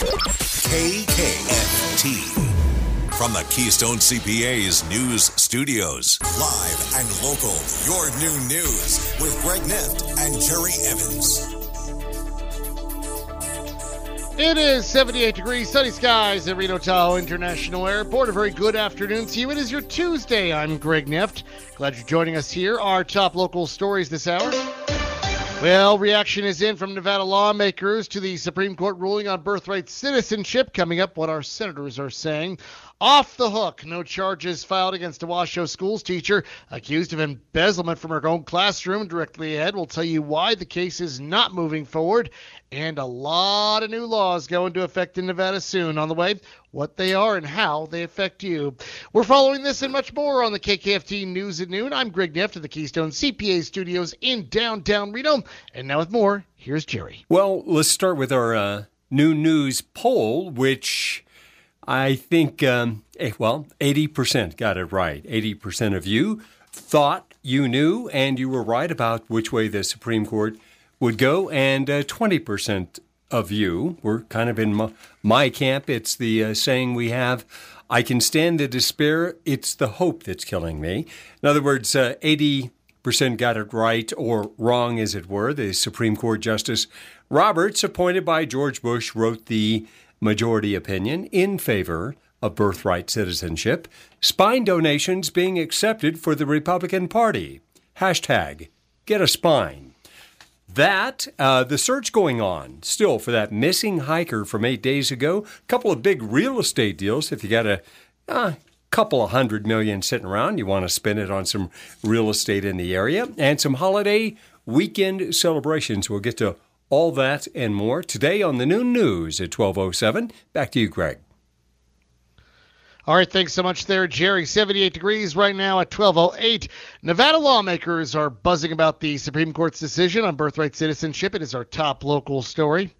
KKFT. From the Keystone CPA's News Studios. Live and local. Your new news with Greg Nift and Jerry Evans. It is 78 degrees, sunny skies at Reno Tahoe International Airport. A very good afternoon to you. It is your Tuesday. I'm Greg Nift. Glad you're joining us here. Our top local stories this hour. Well, reaction is in from Nevada lawmakers to the Supreme Court ruling on birthright citizenship. Coming up, what our senators are saying. Off the hook. No charges filed against a Washoe Schools teacher accused of embezzlement from her own classroom. Directly ahead, we'll tell you why the case is not moving forward. And a lot of new laws go into effect in Nevada soon. On the way, what they are and how they affect you. We're following this and much more on the KKFT News at Noon. I'm Greg Nift of the Keystone CPA Studios in downtown Reno. And now with more, here's Jerry. Well, let's start with our new news poll, which I think, 80% got it right. 80% of you thought you knew, and you were right about which way the Supreme Court would go, and 20% of you were kind of in my camp. It's the saying we have, I can stand the despair, it's the hope that's killing me. In other words, 80% got it right, or wrong as it were. The Supreme Court Justice Roberts, appointed by George Bush, wrote the majority opinion in favor of birthright citizenship. Spine donations being accepted for the Republican Party. Hashtag get a spine. That, the search going on still for that missing hiker from 8 days ago. A couple of big real estate deals. If you got a couple of $100 million sitting around, you want to spend it on some real estate in the area. And some holiday weekend celebrations. We'll get to all that and more today on the Noon News at 12:07. Back to you, Greg. All right, thanks so much there, Jerry. 78 degrees right now at 12:08. Nevada lawmakers are buzzing about the Supreme Court's decision on birthright citizenship. It is our top local story.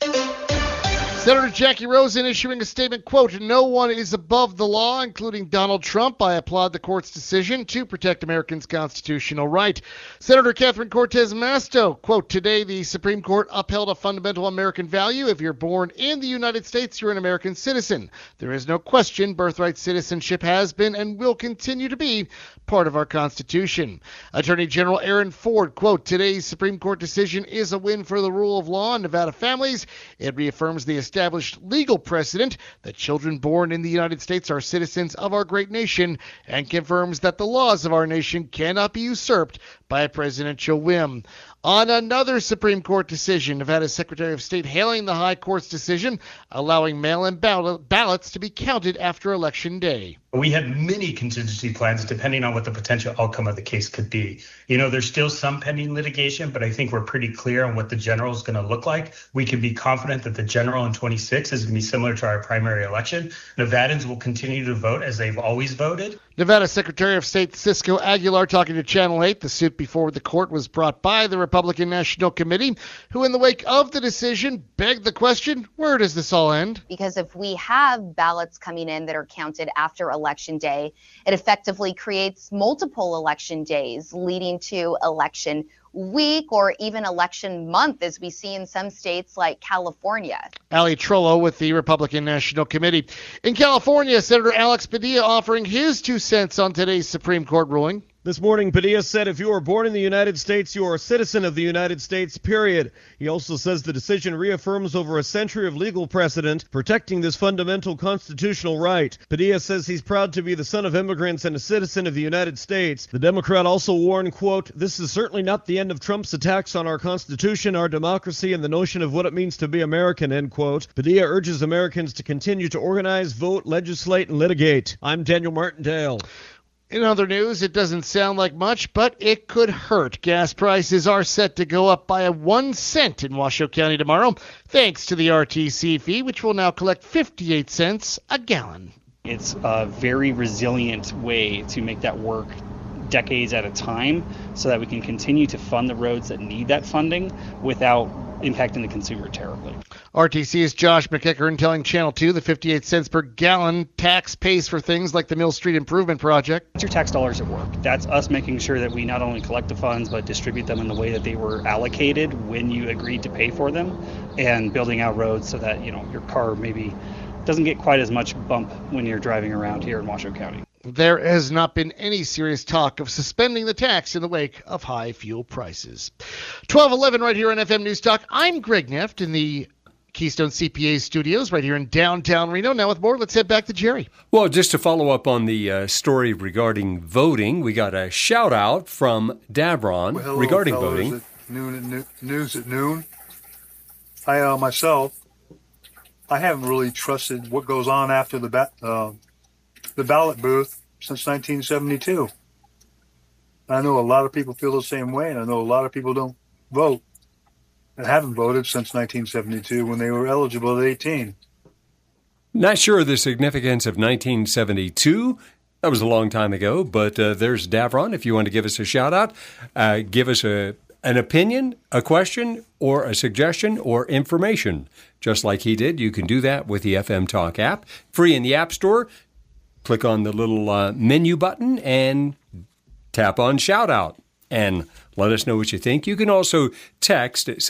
Senator Jackie Rosen issuing a statement, quote, no one is above the law, including Donald Trump. I applaud the court's decision to protect Americans' constitutional right. Senator Catherine Cortez Masto, quote, today the Supreme Court upheld a fundamental American value. If you're born in the United States, you're an American citizen. There is no question birthright citizenship has been and will continue to be part of our Constitution. Attorney General Aaron Ford, quote, today's Supreme Court decision is a win for the rule of law in Nevada families. It reaffirms the established legal precedent that children born in the United States are citizens of our great nation and confirms that the laws of our nation cannot be usurped by a presidential whim. On another Supreme Court decision, Nevada's Secretary of State hailing the High Court's decision, allowing mail-in ballots to be counted after Election Day. We had many contingency plans depending on what the potential outcome of the case could be. You know, there's still some pending litigation, but I think we're pretty clear on what the general is going to look like. We can be confident that the general in 26 is going to be similar to our primary election. Nevadans will continue to vote as they've always voted. Nevada Secretary of State Cisco Aguilar talking to Channel 8. The suit before the court was brought by the Republican National Committee, who in the wake of the decision begged the question, where does this all end? Because if we have ballots coming in that are counted after Election Day, it effectively creates multiple election days leading to election week or even election month, as we see in some states like California. Ali Trollo with the Republican National Committee. In California, Senator Alex Padilla offering his 2 cents on today's Supreme Court ruling. This morning, Padilla said if you are born in the United States, you are a citizen of the United States, period. He also says the decision reaffirms over a century of legal precedent protecting this fundamental constitutional right. Padilla says he's proud to be the son of immigrants and a citizen of the United States. The Democrat also warned, quote, this is certainly not the end of Trump's attacks on our Constitution, our democracy, and the notion of what it means to be American, end quote. Padilla urges Americans to continue to organize, vote, legislate, and litigate. I'm Daniel Martindale. In other news, it doesn't sound like much, but it could hurt. Gas prices are set to go up by 1 cent in Washoe County tomorrow, thanks to the RTC fee, which will now collect 58 cents a gallon. It's a very resilient way to make that work decades at a time so that we can continue to fund the roads that need that funding without impacting the consumer terribly. RTC's Josh McEachern telling Channel 2 the 58 cents per gallon tax pays for things like the Mill Street Improvement Project. That's your tax dollars at work. That's us making sure that we not only collect the funds but distribute them in the way that they were allocated when you agreed to pay for them, and building out roads so that, you know, your car maybe doesn't get quite as much bump when you're driving around here in Washoe County. There has not been any serious talk of suspending the tax in the wake of high fuel prices. 12:11 right here on FM News Talk. I'm Greg Neft in the Keystone CPA studios right here in downtown Reno. Now with more, let's head back to Jerry. Well, just to follow up on the story regarding voting, we got a shout out from Davron regarding voting. News at noon. I myself, I haven't really trusted what goes on after the ballot booth since 1972. I know a lot of people feel the same way, and I know a lot of people don't vote and haven't voted since 1972 when they were eligible at 18. Not sure of the significance of 1972. That was a long time ago, but there's Davron. If you want to give us a shout out, give us an opinion, a question, or a suggestion, or information. Just like he did, you can do that with the FM Talk app. Free in the App Store. Click on the little menu button and tap on shout out and let us know what you think. You can also text at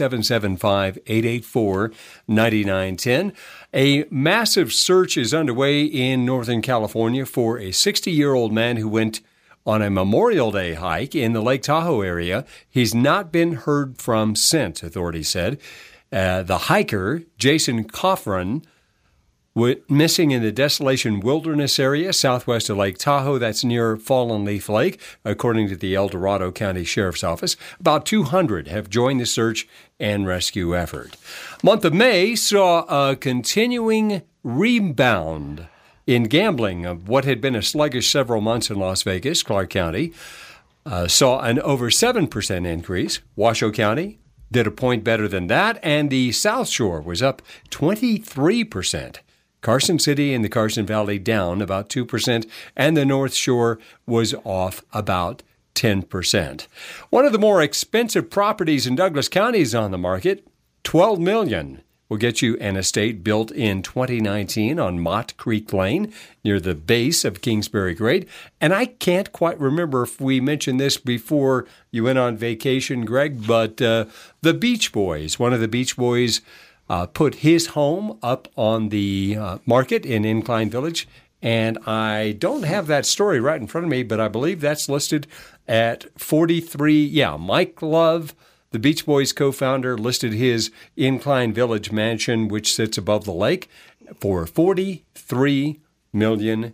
775-884-9910. A massive search is underway in Northern California for a 60-year-old man who went on a Memorial Day hike in the Lake Tahoe area. He's not been heard from since, authorities said. The hiker, Jason Coffran, went missing in the Desolation Wilderness area southwest of Lake Tahoe. That's near Fallen Leaf Lake, according to the El Dorado County Sheriff's Office. About 200 have joined the search and rescue effort. Month of May saw a continuing rebound in gambling of what had been a sluggish several months in Las Vegas. Clark County saw an over 7% increase. Washoe County did a point better than that, and the South Shore was up 23%. Carson City and the Carson Valley down about 2%, and the North Shore was off about 10%. One of the more expensive properties in Douglas County is on the market. $12 million will get you an estate built in 2019 on Mott Creek Lane near the base of Kingsbury Grade. And I can't quite remember if we mentioned this before you went on vacation, Greg, but the Beach Boys, one of the Beach Boys, put his home up on the market in Incline Village, and I don't have that story right in front of me, but I believe that's listed at 43. Yeah, Mike Love, the Beach Boys co-founder, listed his Incline Village mansion, which sits above the lake, for $43 million.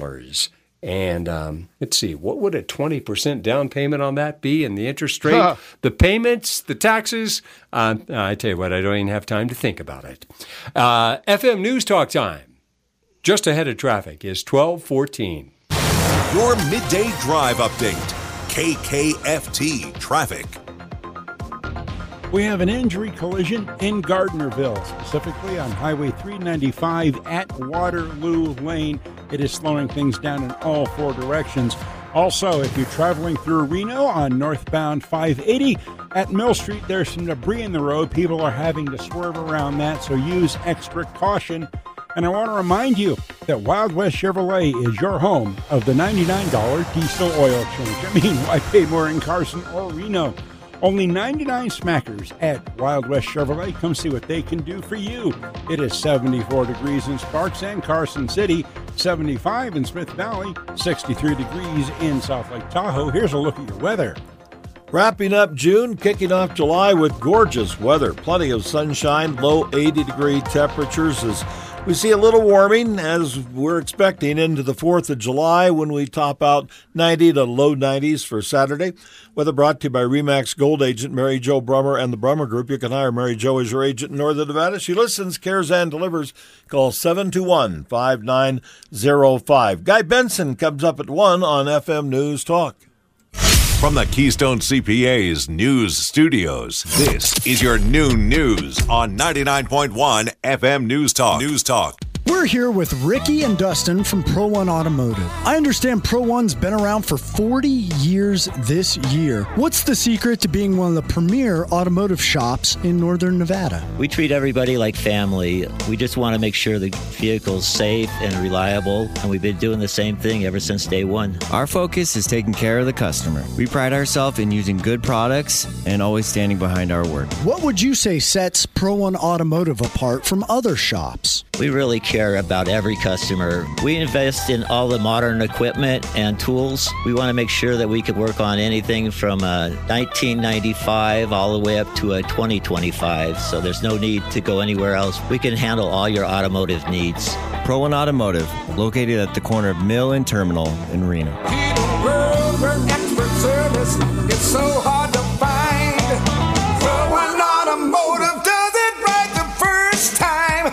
And let's see, what would a 20% down payment on that be? And the interest rate, the payments, the taxes. I tell you what, I don't even have time to think about it. FM News Talk time, just ahead of traffic, is 12:14. Your midday drive update. KKFT Traffic. We have an injury collision in Gardnerville, specifically on Highway 395 at Waterloo Lane. It is slowing things down in all four directions. Also, if you're traveling through Reno on northbound 580 at Mill Street, there's some debris in the road. People are having to swerve around that, so use extra caution. And I want to remind you that Wild West Chevrolet is your home of the $99 diesel oil change. I mean, why pay more in Carson or Reno? Only 99 smackers at Wild West Chevrolet. Come see what they can do for you. It is 74 degrees in Sparks and Carson City, 75 in Smith Valley, 63 degrees in South Lake Tahoe. Here's a look at your weather. Wrapping up June, kicking off July with gorgeous weather. Plenty of sunshine, low 80-degree temperatures as we see a little warming as we're expecting into the 4th of July when we top out 90 to low 90s for Saturday. Weather brought to you by RE/MAX Gold agent Mary Jo Brummer and the Brummer Group. You can hire Mary Jo as your agent in Northern Nevada. She listens, cares, and delivers. Call 721-5905. Guy Benson comes up at 1 on FM News Talk. From the Keystone CPA's News Studios, this is your noon news on 99.1 FM News Talk. News Talk. We're here with Ricky and Dustin from Pro One Automotive. I understand Pro One's been around for 40 years this year. What's the secret to being one of the premier automotive shops in Northern Nevada? We treat everybody like family. We just want to make sure the vehicle's safe and reliable, and we've been doing the same thing ever since day one. Our focus is taking care of the customer. We pride ourselves in using good products and always standing behind our word. What would you say sets Pro One Automotive apart from other shops? We really care about every customer. We invest in all the modern equipment and tools. We want to make sure that we could work on anything from 1995 all the way up to a 2025, so there's no need to go anywhere else. We can handle all your automotive needs. Pro One Automotive, located at the corner of Mill and Terminal in Reno. Expert service, it's so hard to find. Pro One Automotive does it right the first time.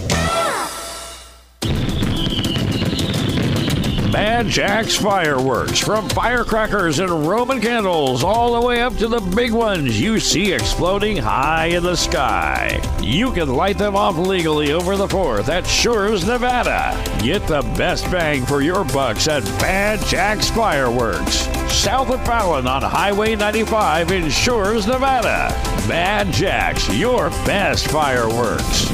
Mad Jack's Fireworks, from firecrackers and Roman candles all the way up to the big ones you see exploding high in the sky. You can light them off legally over the 4th at Shores, Nevada. Get the best bang for your bucks at Mad Jack's Fireworks, south of Fallon on Highway 95 in Shores, Nevada. Mad Jack's, your best fireworks.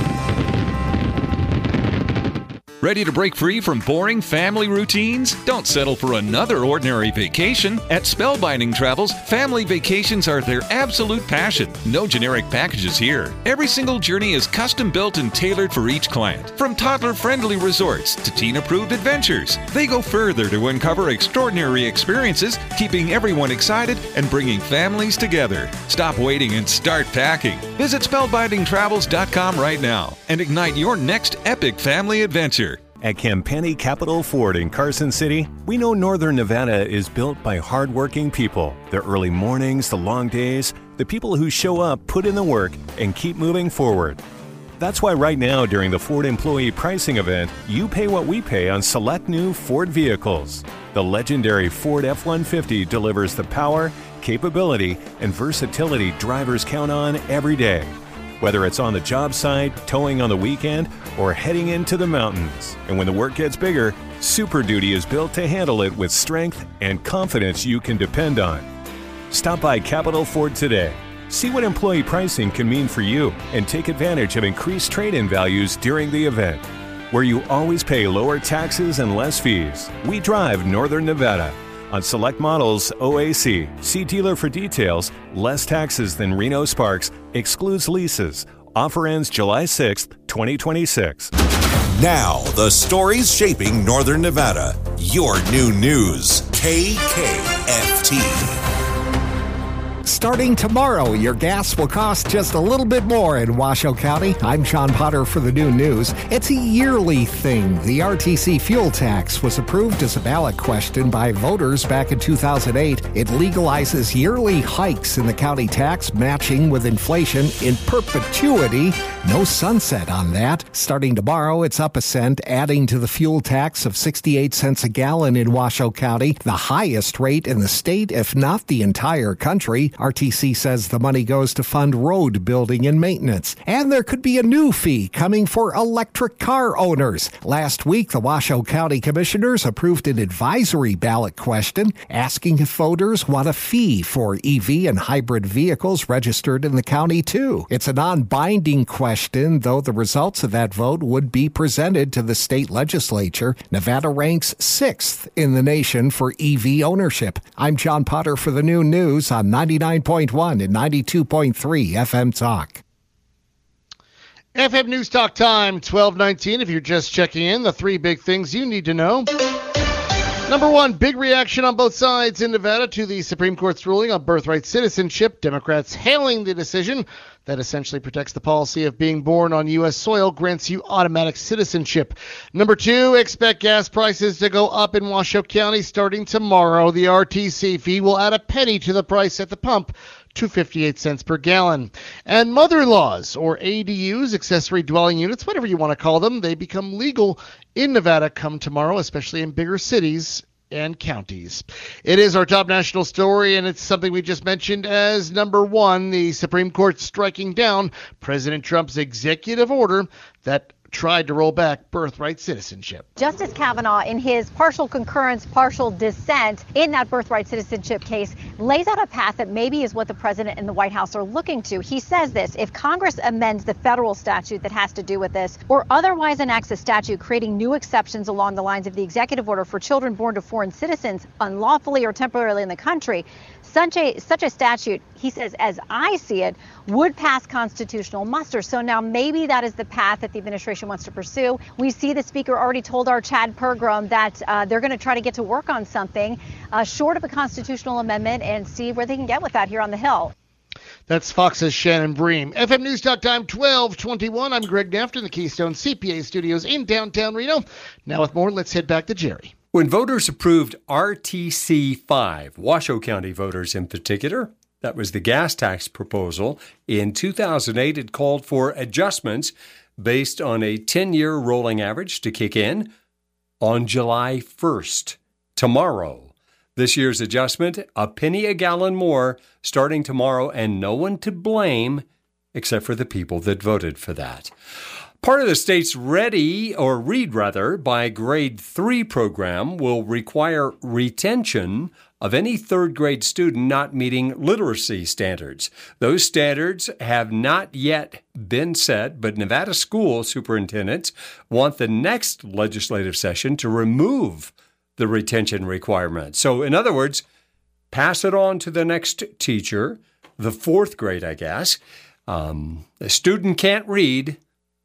Ready to break free from boring family routines? Don't settle for another ordinary vacation. At Spellbinding Travels, family vacations are their absolute passion. No generic packages here. Every single journey is custom built and tailored for each client. From toddler-friendly resorts to teen-approved adventures, they go further to uncover extraordinary experiences, keeping everyone excited and bringing families together. Stop waiting and start packing. Visit spellbindingtravels.com right now and ignite your next epic family adventure. At Campani Capital Ford in Carson City, we know Northern Nevada is built by hardworking people. The early mornings, the long days, the people who show up, put in the work, and keep moving forward. That's why right now during the Ford Employee Pricing Event, you pay what we pay on select new Ford vehicles. The legendary Ford F-150 delivers the power, capability, and versatility drivers count on every day. Whether it's on the job site, towing on the weekend, or heading into the mountains. And when the work gets bigger, Super Duty is built to handle it with strength and confidence you can depend on. Stop by Capital Ford today. See what employee pricing can mean for you and take advantage of increased trade-in values during the event. Where you always pay lower taxes and less fees. We drive Northern Nevada. On select models, OAC. See dealer for details. Less taxes than Reno Sparks. Excludes leases. Offer ends July 6th, 2026. Now, the stories shaping Northern Nevada. Your new news. KKFT. Starting tomorrow, your gas will cost just a little bit more in Washoe County. I'm John Potter for the New News. It's a yearly thing. The RTC fuel tax was approved as a ballot question by voters back in 2008. It legalizes yearly hikes in the county tax, matching with inflation in perpetuity. No sunset on that. Starting tomorrow, it's up a cent, adding to the fuel tax of 68 cents a gallon in Washoe County, the highest rate in the state, if not the entire country. RTC says the money goes to fund road building and maintenance. And there could be a new fee coming for electric car owners. Last week, the Washoe County Commissioners approved an advisory ballot question asking if voters want a fee for EV and hybrid vehicles registered in the county, too. It's a non-binding question, though the results of that vote would be presented to the state legislature. Nevada ranks 6th in the nation for EV ownership. I'm John Potter for the New News on 99.1 and 92.3 FM Talk. FM News Talk time, 12:19. If you're just checking in, the three big things you need to know. Number one, big reaction on both sides in Nevada to the Supreme Court's ruling on birthright citizenship. Democrats hailing the decision that essentially protects the policy of being born on U.S. soil, grants you automatic citizenship. Number two, expect gas prices to go up in Washoe County starting tomorrow. The RTC fee will add a penny to the price at the pump to 58 cents per gallon. And mother-in-laws, or ADUs, accessory dwelling units, whatever you want to call them, they become legal in Nevada come tomorrow, especially in bigger cities and counties. It is our top national story, and it's something we just mentioned as number one, the Supreme Court striking down President Trump's executive order that tried to roll back birthright citizenship. Justice Kavanaugh, in his partial concurrence, partial dissent in that birthright citizenship case, lays out a path that maybe is what the president and the White House are looking to. He says this: if Congress amends the federal statute that has to do with this, or otherwise enacts a statute creating new exceptions along the lines of the executive order for children born to foreign citizens unlawfully or temporarily in the country, such a statute, he says, as I see it, would pass constitutional muster. So now maybe that is the path that the administration wants to pursue. We see the speaker already told our Chad Pergram that they're going to try to get to work on something short of a constitutional amendment and see where they can get with that here on the Hill. That's Fox's Shannon Bream. FM News Talk Time 1221. I'm Greg Neff in the Keystone CPA studios in downtown Reno. Now with more, let's head back to Jerry. When voters approved RTC 5, Washoe County voters in particular, that was the gas tax proposal, in 2008, it called for adjustments based on a 10-year rolling average to kick in on July 1st, tomorrow. This year's adjustment, a penny a gallon more starting tomorrow, and no one to blame except for the people that voted for that. Part of the state's Read by Grade 3 program will require retention of any third-grade student not meeting literacy standards. Those standards have not yet been set, but Nevada school superintendents want the next legislative session to remove the retention requirement. So, in other words, pass it on to the next teacher, the fourth grade, I guess. The student can't read.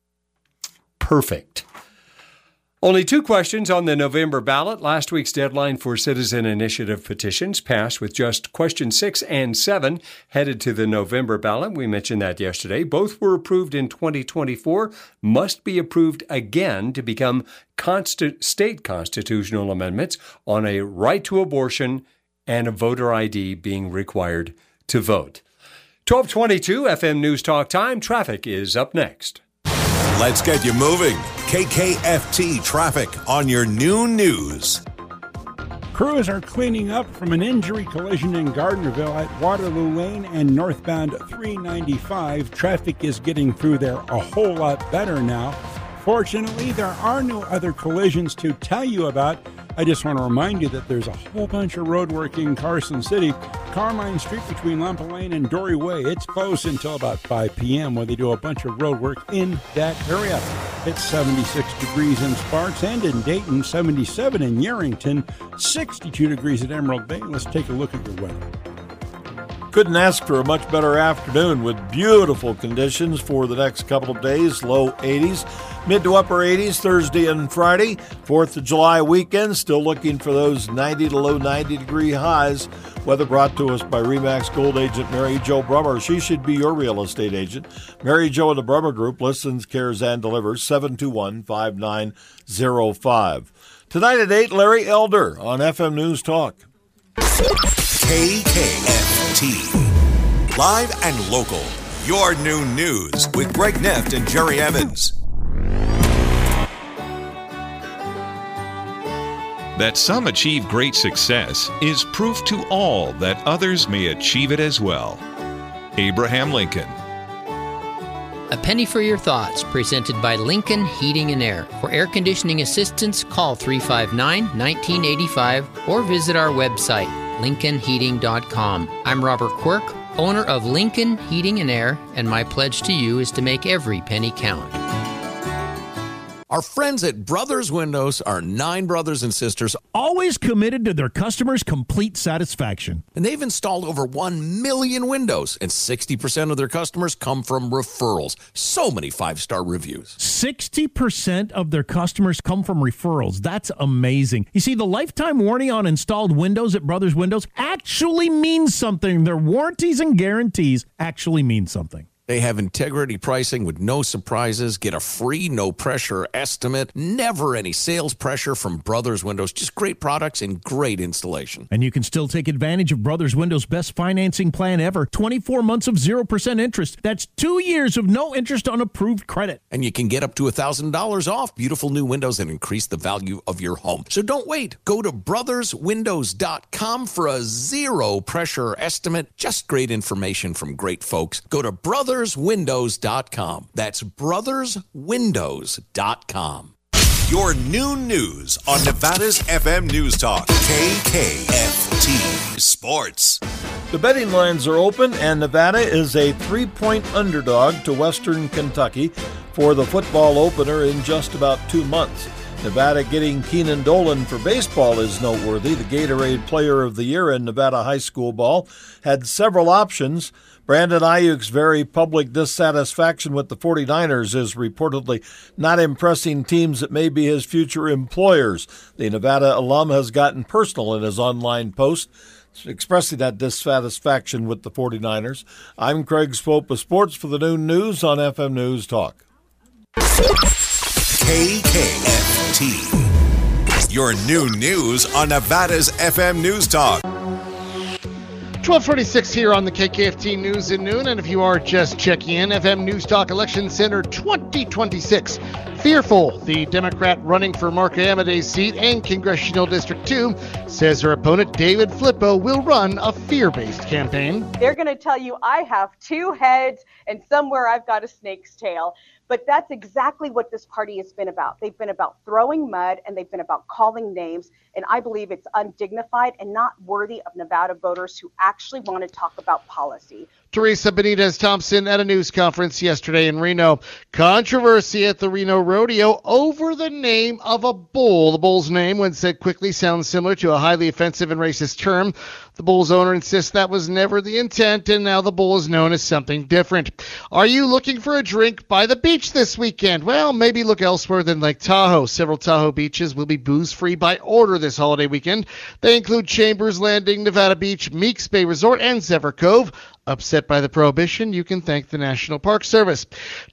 Perfect. Only 2 questions on the November ballot. Last week's deadline for citizen initiative petitions passed with just questions 6 and 7 headed to the November ballot. We mentioned that yesterday. Both were approved in 2024, must be approved again to become state constitutional amendments on a right to abortion and a voter ID being required to vote. 1222 FM News Talk Time. Traffic is up next. Let's get you moving. KKFT Traffic on your noon news. Crews are cleaning up from an injury collision in Gardnerville at Waterloo Lane and northbound 395. Traffic is getting through there a whole lot better now. Fortunately, there are no other collisions to tell you about. I just want to remind you that there's a whole bunch of road work in Carson City. Carmine Street between Lampa Lane and Dory Way, it's closed until about 5 p.m. where they do a bunch of road work in that area. It's 76 degrees in Sparks and in Dayton, 77 in Yerington, 62 degrees at Emerald Bay. Let's take a look at your weather. Couldn't ask for a much better afternoon with beautiful conditions for the next couple of days. Low 80s, mid to upper 80s Thursday and Friday. 4th of July weekend, still looking for those 90 to low 90 degree highs. Weather brought to us by RE/MAX Gold agent Mary Jo Brummer. She should be your real estate agent. Mary Jo and the Brummer Group listens, cares, and delivers. 721-5905. Tonight at 8, Larry Elder on FM News Talk. KKFT. Live and local. Your new news with Greg Neff and Jerry Evans. That some achieve great success is proof to all that others may achieve it as well. Abraham Lincoln. A penny for your thoughts, presented by Lincoln Heating and Air. For air conditioning assistance, call 359-1985 or visit our website, lincolnheating.com. I'm Robert Quirk, owner of Lincoln Heating and Air, and my pledge to you is to make every penny count. Our friends at Brothers Windows are 9 brothers and sisters, always committed to their customers' complete satisfaction. And they've installed over 1 million windows, and 60% of their customers come from referrals. So many 5-star reviews. 60% of their customers come from referrals. That's amazing. You see, the lifetime warranty on installed windows at Brothers Windows actually means something. Their warranties and guarantees actually mean something. They have integrity pricing with no surprises. Get a free, no-pressure estimate. Never any sales pressure from Brothers Windows. Just great products and great installation. And you can still take advantage of Brothers Windows' best financing plan ever. 24 months of 0% interest. That's 2 years of no interest on approved credit. And you can get up to $1,000 off beautiful new windows and increase the value of your home. So don't wait. Go to brotherswindows.com for a zero-pressure estimate. Just great information from great folks. Go to Brothers brotherswindows.com. That's brotherswindows.com. Your noon news on Nevada's FM News Talk, KKFT Sports. The betting lines are open, and Nevada is a 3-point underdog to Western Kentucky for the football opener in just about 2 months. Nevada getting Keenan Dolan for baseball is noteworthy. The Gatorade Player of the Year in Nevada high school ball had several options. Brandon Ayuk's very public dissatisfaction with the 49ers is reportedly not impressing teams that may be his future employers. The Nevada alum has gotten personal in his online post, expressing that dissatisfaction with the 49ers. I'm Craig Swope of Sports for the Noon News on FM News Talk. KKFT. Your noon news on Nevada's FM News Talk. 1246 here on the KKFT News at Noon, and if you are just checking in, FM News Talk Election Center 2026. Fearful, the Democrat running for Mark Amade's seat and Congressional District 2, says her opponent David Flippo will run a fear-based campaign. They're going to tell you I have 2 heads and somewhere I've got a snake's tail. But that's exactly what this party has been about. They've been about throwing mud, and they've been about calling names. And I believe it's undignified and not worthy of Nevada voters who actually want to talk about policy. Teresa Benitez Thompson at a news conference yesterday in Reno. Controversy at the Reno Rodeo over the name of a bull. The bull's name, when said quickly, sounds similar to a highly offensive and racist term. The bull's owner insists that was never the intent, and now the bull is known as something different. Are you looking for a drink by the beach this weekend? Well, maybe look elsewhere than Lake Tahoe. Several Tahoe beaches will be booze-free by order this holiday weekend. They include Chambers Landing, Nevada Beach, Meeks Bay Resort, and Zephyr Cove. Upset by the prohibition, you can thank the National Park Service.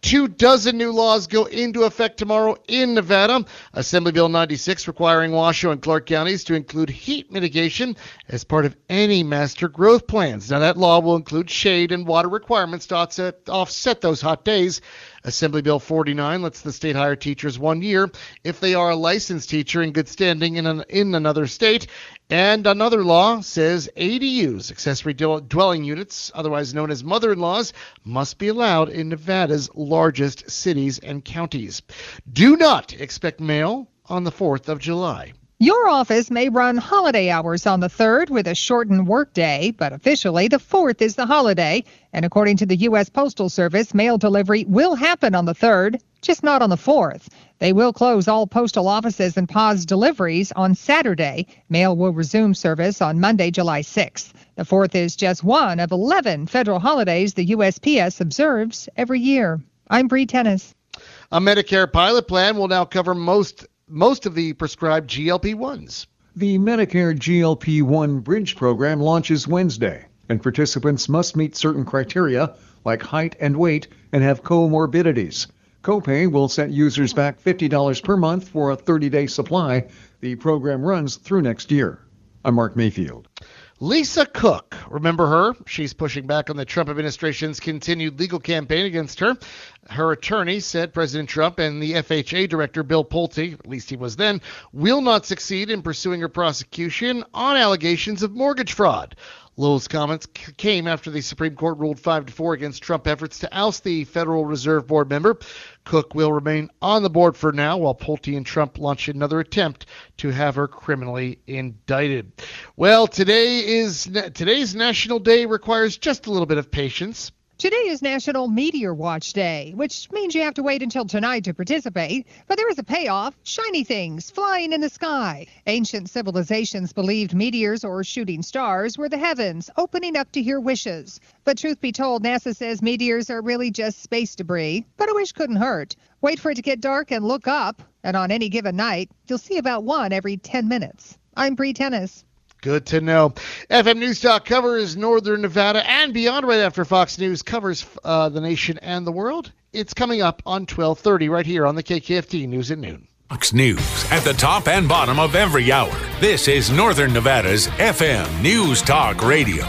24 new laws go into effect tomorrow in Nevada. Assembly Bill 96 requiring Washoe and Clark counties to include heat mitigation as part of any master growth plans. Now, that law will include shade and water requirements to offset those hot days. Assembly Bill 49 lets the state hire teachers 1 year if they are a licensed teacher in good standing in another state. And another law says ADUs, accessory dwelling units, otherwise known as mother-in-laws, must be allowed in Nevada's largest cities and counties. Do not expect mail on the 4th of July. Your office may run holiday hours on the 3rd with a shortened workday, but officially the 4th is the holiday. And according to the U.S. Postal Service, mail delivery will happen on the 3rd, just not on the 4th. They will close all postal offices and pause deliveries on Saturday. Mail will resume service on Monday, July 6th. The 4th is just one of 11 federal holidays the USPS observes every year. I'm Bree Tennis. A Medicare pilot plan will now cover most of the prescribed GLP-1s. The Medicare GLP-1 Bridge program launches Wednesday, and participants must meet certain criteria like height and weight and have comorbidities. Copay will set users back $50 per month for a 30-day supply. The program runs through next year. I'm Mark Mayfield. Lisa Cook, remember her? She's pushing back on the Trump administration's continued legal campaign against her. Her attorney said President Trump and the FHA director, Bill Pulte, at least he was then, will not succeed in pursuing her prosecution on allegations of mortgage fraud. Lowell's comments came after the Supreme Court ruled 5-4 against Trump efforts to oust the Federal Reserve Board member. Cook will remain on the board for now, while Pulte and Trump launch another attempt to have her criminally indicted. Well, today's National Day requires just a little bit of patience. Today is National Meteor Watch Day, which means you have to wait until tonight to participate. But there is a payoff: shiny things flying in the sky. Ancient civilizations believed meteors or shooting stars were the heavens, opening up to hear wishes. But truth be told, NASA says meteors are really just space debris. But a wish couldn't hurt. Wait for it to get dark and look up. And on any given night, you'll see about one every 10 minutes. I'm Bree Tennis. Good to know. FM News Talk covers Northern Nevada and beyond right after Fox News covers the nation and the world. It's coming up on 12:30 right here on the KKFT News at Noon. Fox News at the top and bottom of every hour. This is Northern Nevada's FM News Talk Radio.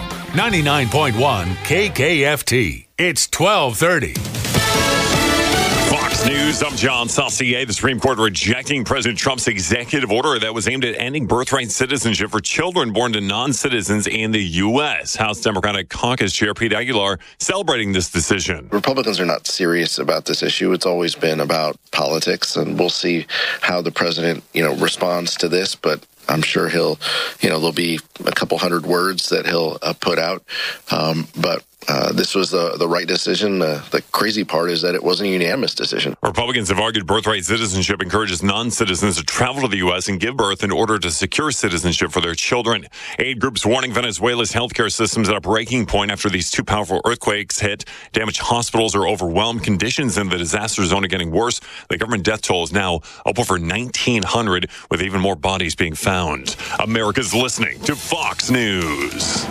99.1 KKFT. It's 12:30. Fox Fox News, I'm John Saucier. The Supreme Court rejecting President Trump's executive order that was aimed at ending birthright citizenship for children born to non-citizens in the U.S. House Democratic Caucus Chair Pete Aguilar celebrating this decision. Republicans are not serious about this issue. It's always been about politics, and we'll see how the president, responds to this, but I'm sure there'll be a couple hundred words that he'll put out. But this was the right decision. The crazy part is that it wasn't a unanimous decision. Republicans have argued birthright citizenship encourages non-citizens to travel to the U.S. and give birth in order to secure citizenship for their children. Aid groups warning Venezuela's healthcare system's at a breaking point after these two powerful earthquakes hit. Damaged hospitals are overwhelmed. Conditions in the disaster zone are getting worse. The government death toll is now up over 1,900, with even more bodies being found. America's listening to Fox News.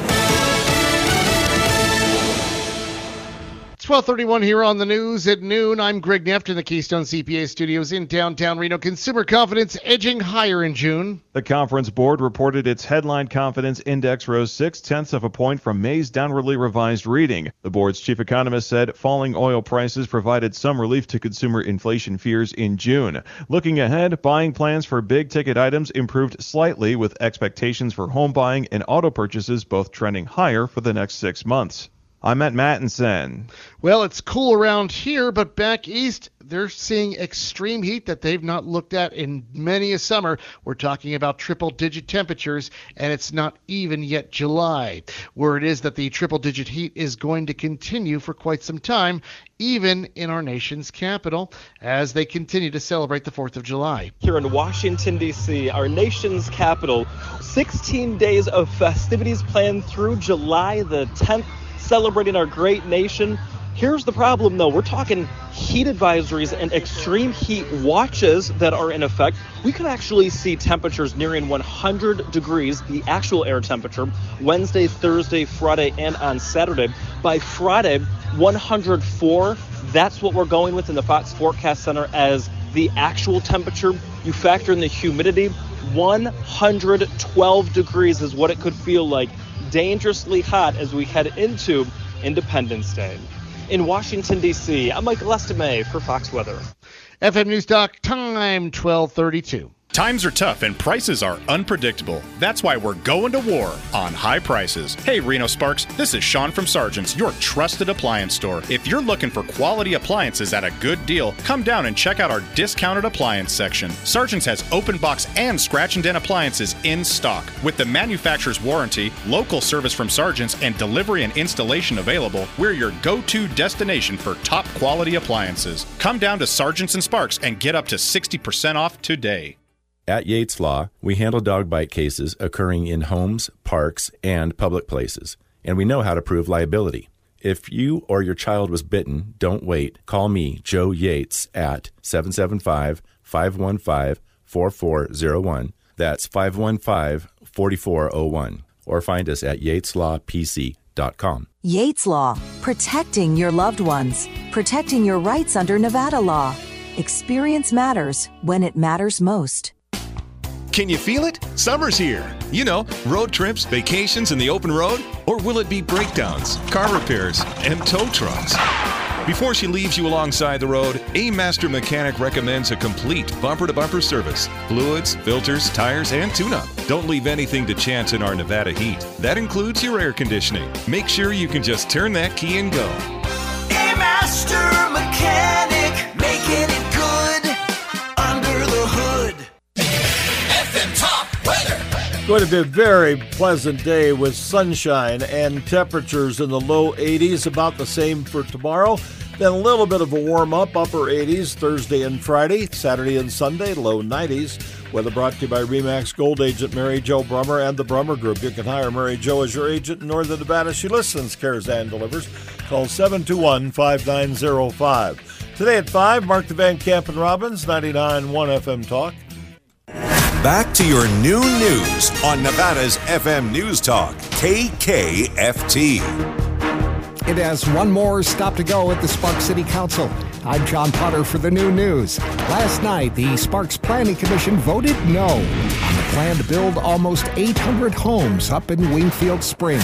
12:31 here on the news at noon. I'm Greg Neft in the Keystone CPA studios in downtown Reno. Consumer confidence edging higher in June. The Conference Board reported its headline confidence index rose 0.6 of a point from May's downwardly revised reading. The board's chief economist said falling oil prices provided some relief to consumer inflation fears in June. Looking ahead, buying plans for big-ticket items improved slightly, with expectations for home buying and auto purchases both trending higher for the next 6 months. I'm at Mattinson. Well, it's cool around here, but back east, they're seeing extreme heat that they've not looked at in many a summer. We're talking about triple-digit temperatures, and it's not even yet July. Word is that the triple-digit heat is going to continue for quite some time, even in our nation's capital, as they continue to celebrate the 4th of July. Here in Washington, D.C., our nation's capital, 16 days of festivities planned through July the 10th, celebrating our great nation. Here's the problem, though. We're talking heat advisories and extreme heat watches that are in effect. We could actually see temperatures nearing 100 degrees, the actual air temperature, Wednesday, Thursday, Friday, and on Saturday. By Friday, 104. That's what we're going with in the Fox Forecast Center as the actual temperature. You factor in the humidity, 112 degrees is what it could feel like. Dangerously hot as we head into Independence Day. In Washington, D.C., I'm Michael Estime for Fox Weather. FM News Talk, time 12:32. Times are tough and prices are unpredictable. That's why we're going to war on high prices. Hey, Reno Sparks, this is Sean from Sargent's, your trusted appliance store. If you're looking for quality appliances at a good deal, come down and check out our discounted appliance section. Sargent's has open box and scratch and dent appliances in stock. With the manufacturer's warranty, local service from Sargent's, and delivery and installation available, we're your go-to destination for top quality appliances. Come down to Sargent's and Sparks and get up to 60% off today. At Yates Law, we handle dog bite cases occurring in homes, parks, and public places, and we know how to prove liability. If you or your child was bitten, don't wait. Call me, Joe Yates, at 775-515-4401. That's 515-4401. Or find us at yateslawpc.com. Yates Law, protecting your loved ones, protecting your rights under Nevada law. Experience matters when it matters most. Can you feel it? Summer's here. You know, road trips, vacations in the open road? Or will it be breakdowns, car repairs, and tow trucks? Before she leaves you alongside the road, A Master Mechanic recommends a complete bumper-to-bumper service. Fluids, filters, tires, and tune-up. Don't leave anything to chance in our Nevada heat. That includes your air conditioning. Make sure you can just turn that key and go. A Master Mechanic, making it good under the hood. FM Top Weather. Going to be a very pleasant day with sunshine and temperatures in the low 80s, about the same for tomorrow. Then a little bit of a warm-up, upper 80s Thursday and Friday, Saturday and Sunday, low 90s. Weather brought to you by RE/MAX Gold agent Mary Jo Brummer and the Brummer Group. You can hire Mary Jo as your agent in Northern Nevada. She listens, cares, and delivers. Call 721-5905. Today at 5, Mark the Van Camp and Robbins, 99.1 FM Talk. Back to your new news on Nevada's FM News Talk, KKFT. It has one more stop to go at the Sparks City Council. I'm John Potter for the new news. Last night, the Sparks Planning Commission voted no on the plan to build almost 800 homes up in Wingfield Springs.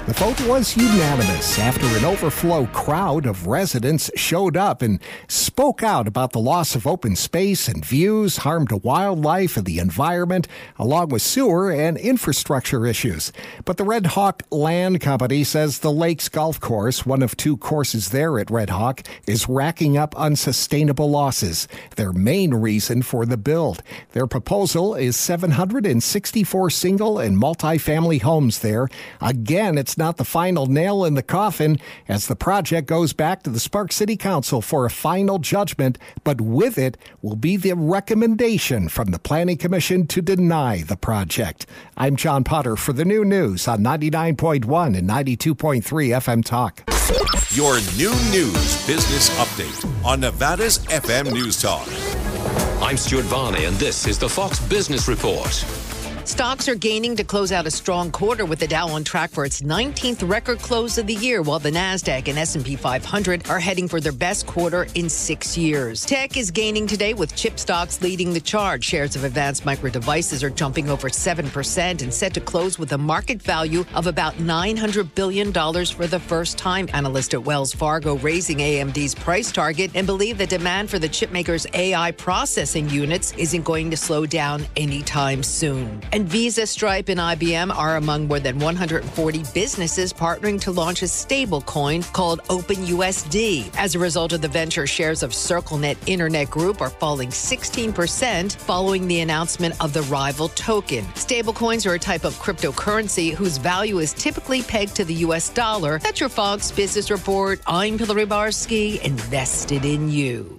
The vote was unanimous after an overflow crowd of residents showed up and spoke out about the loss of open space and views, harm to wildlife and the environment, along with sewer and infrastructure issues. But the Red Hawk Land Company says the Lakes Golf Course, one of 2 courses there at Red Hawk, is racking up unsustainable losses. Their main reason for the build. Their proposal is 764 single and multi-family homes there. Again, it's not the final nail in the coffin as the project goes back to the Sparks City Council for a final judgment, but with it will be the recommendation from the Planning Commission to deny the project. I'm John Potter for the New News on 99.1 and 92.3 FM Talk. Your new news business update on Nevada's FM News Talk. I'm Stuart Varney, and this is the Fox Business Report. Stocks are gaining to close out a strong quarter with the Dow on track for its 19th record close of the year, while the Nasdaq and S&P 500 are heading for their best quarter in 6 years. Tech is gaining today with chip stocks leading the charge. Shares of Advanced Micro Devices are jumping over 7% and set to close with a market value of about $900 billion for the first time. Analysts at Wells Fargo raising AMD's price target and believe that demand for the chipmaker's AI processing units isn't going to slow down anytime soon. And Visa, Stripe, and IBM are among more than 140 businesses partnering to launch a stable coin called OpenUSD. As a result of the venture, shares of CircleNet Internet Group are falling 16% following the announcement of the rival token. Stablecoins are a type of cryptocurrency whose value is typically pegged to the U.S. dollar. That's your Fox Business Report. I'm Hillary Barsky, invested in you.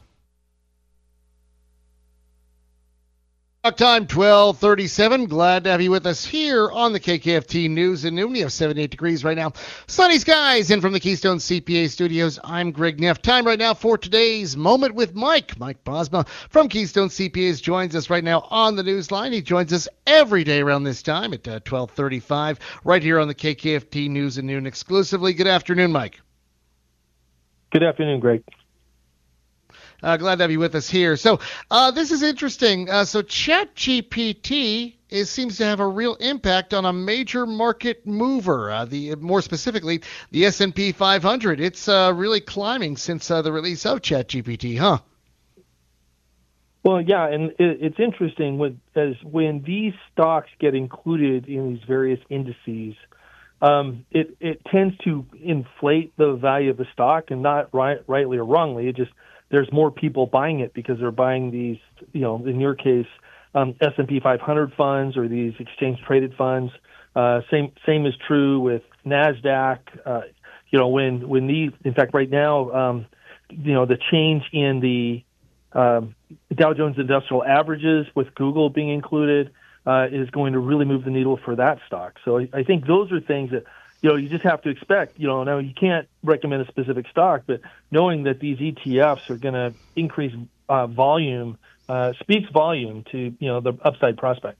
Time 12:37. Glad to have you with us here on the KKFT News and Noon. We have 78 degrees right now. Sunny skies in from the Keystone CPA studios. I'm Greg Neff. Time right now for today's Moment with Mike. Mike Bosma from Keystone CPAs joins us right now on the news line. He joins us every day around this time at 12:35 right here on the KKFT News and Noon exclusively. Good afternoon, Mike. Good afternoon, Greg. Glad to have you with us here. So this is interesting. So ChatGPT seems to have a real impact on a major market mover. More specifically, the S&P 500. It's really climbing since the release of ChatGPT, huh? Well, yeah, and it's interesting when these stocks get included in these various indices. It tends to inflate the value of the stock, and not rightly or wrongly. It just there's more people buying it because they're buying these, in your case, S&P 500 funds or these exchange-traded funds. Same is true with NASDAQ. When these, in fact, right now, the change in the Dow Jones Industrial Averages with Google being included is going to really move the needle for that stock. So I think those are things that you just have to expect. Now you can't recommend a specific stock, but knowing that these ETFs are going to increase volume speaks volume to the upside prospects.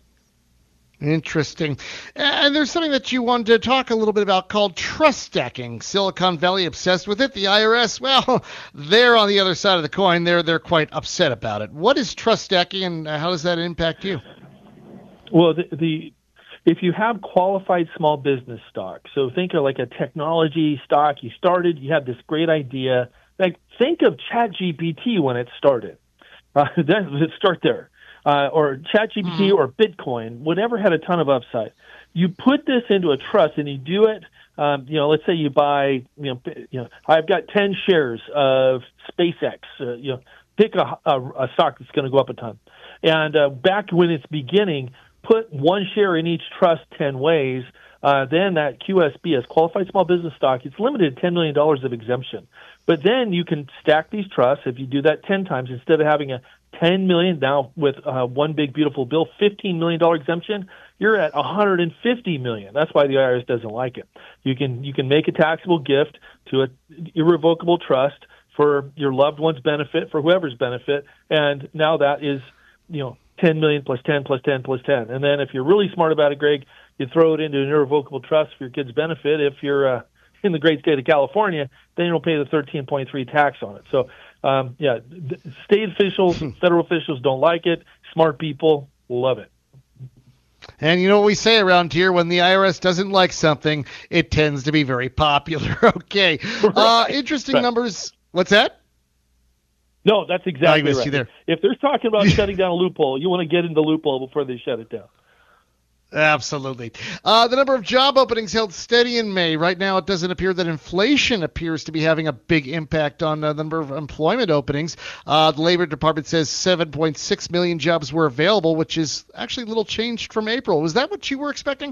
Interesting. And there's something that you wanted to talk a little bit about called trust stacking. Silicon Valley obsessed with it. The IRS, well, they're on the other side of the coin. They're quite upset about it. What is trust stacking, and how does that impact you? Well, if you have qualified small business stock, so think of like a technology stock. You had this great idea. Like think of ChatGPT when it started. Let's start there. Or ChatGPT or Bitcoin, whatever had a ton of upside. You put this into a trust and you do it. Let's say you buy. I've got 10 shares of SpaceX. Pick a stock that's going to go up a ton. And back when it's beginning, put one share in each trust 10 ways. Then that QSB, as qualified small business stock, it's limited to $10 million of exemption. But then you can stack these trusts. If you do that 10 times, instead of having a $10 million now with one big beautiful bill, $15 million exemption, you're at $150 million. That's why the IRS doesn't like it. You can make a taxable gift to an irrevocable trust for your loved one's benefit, for whoever's benefit, and now that is 10 million plus 10 plus 10 plus 10. And then if you're really smart about it, Greg, you throw it into an irrevocable trust for your kid's benefit. If you're in the great state of California, then you'll pay the 13.3 tax on it. So, state officials, federal officials don't like it. Smart people love it. And you know what we say around here, when the IRS doesn't like something, it tends to be very popular. Okay. Interesting numbers. What's that? No, that's exactly right. There. If they're talking about shutting down a loophole, you want to get in the loophole before they shut it down. Absolutely. The number of job openings held steady in May. Right now, it doesn't appear that inflation appears to be having a big impact on the number of employment openings. The Labor Department says 7.6 million jobs were available, which is actually a little changed from April. Was that what you were expecting?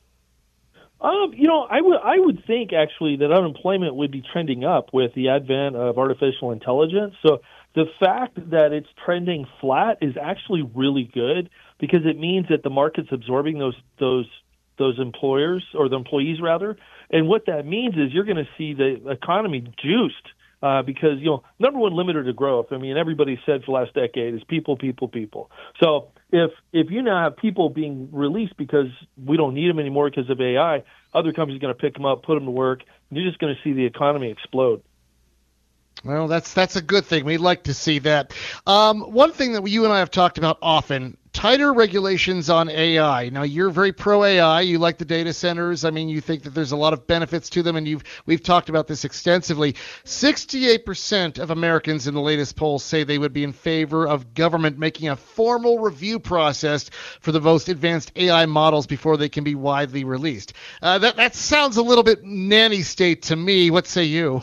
I would think actually that unemployment would be trending up with the advent of artificial intelligence. So the fact that it's trending flat is actually really good, because it means that the market's absorbing those employers, or the employees rather. And what that means is you're going to see the economy juiced, because number one limiter to growth, I mean, everybody said for the last decade, is people. So if you now have people being released because we don't need them anymore because of AI, other companies are going to pick them up, put them to work, and you're just going to see the economy explode. Well, that's a good thing. We'd like to see that. One thing that you and I have talked about often, tighter regulations on AI. Now, you're very pro-AI. You like the data centers. I mean, you think that there's a lot of benefits to them, and we've talked about this extensively. 68% of Americans in the latest poll say they would be in favor of government making a formal review process for the most advanced AI models before they can be widely released. That sounds a little bit nanny state to me. What say you?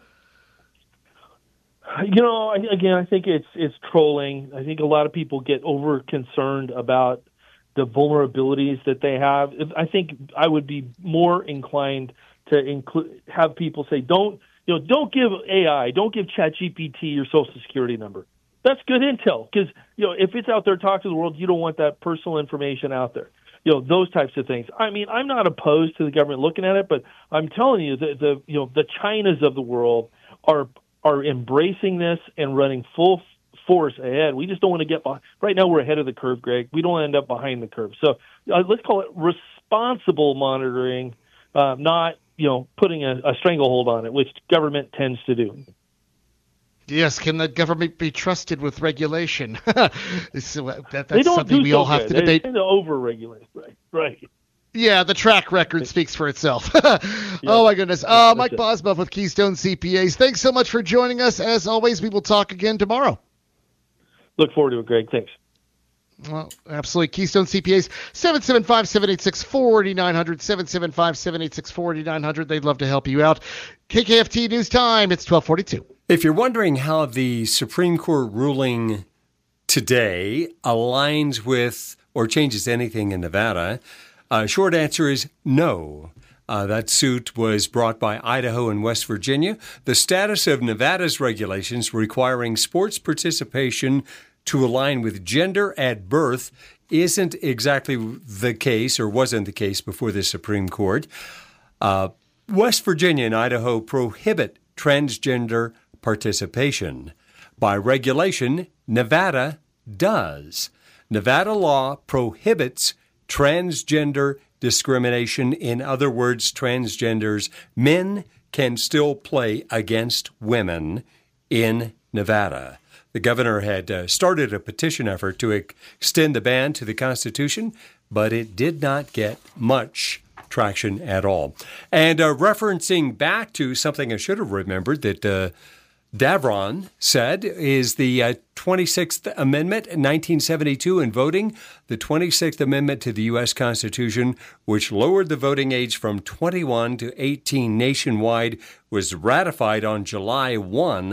I think it's trolling. I think a lot of people get over concerned about the vulnerabilities that they have. I think I would be more inclined to have people say, don't give AI, don't give ChatGPT your social security number. That's good intel, because if it's out there talking to the world, you don't want that personal information out there. Those types of things. I mean, I'm not opposed to the government looking at it, but I'm telling you that the Chinas of the world are embracing this and running full force ahead. We just don't want to get behind. Right now, we're ahead of the curve, Greg. We don't want to end up behind the curve. So let's call it responsible monitoring, not putting a stranglehold on it, which government tends to do. Yes, can the government be trusted with regulation? That's they don't something we all have to debate. They tend to over-regulate, right. Yeah, the track record speaks for itself. Oh, my goodness. Mike Bosbuff with Keystone CPAs. Thanks so much for joining us. As always, we will talk again tomorrow. Look forward to it, Greg. Thanks. Well, absolutely. Keystone CPAs, 775-786-4900, 775-786-4900. They'd love to help you out. KKFT News Time. It's 12:42. If you're wondering how the Supreme Court ruling today aligns with or changes anything in Nevada, short answer is no. That suit was brought by Idaho and West Virginia. The status of Nevada's regulations requiring sports participation to align with gender at birth isn't exactly the case, or wasn't the case before the Supreme Court. West Virginia and Idaho prohibit transgender participation. By regulation, Nevada does. Nevada law prohibits transgender discrimination. In other words, transgenders, men can still play against women in Nevada. The governor had started a petition effort to extend the ban to the Constitution, but it did not get much traction at all. And referencing back to something I should have remembered that Davron said is the 26th Amendment in 1972 in voting, the 26th Amendment to the U.S. Constitution, which lowered the voting age from 21 to 18 nationwide, was ratified on July 1,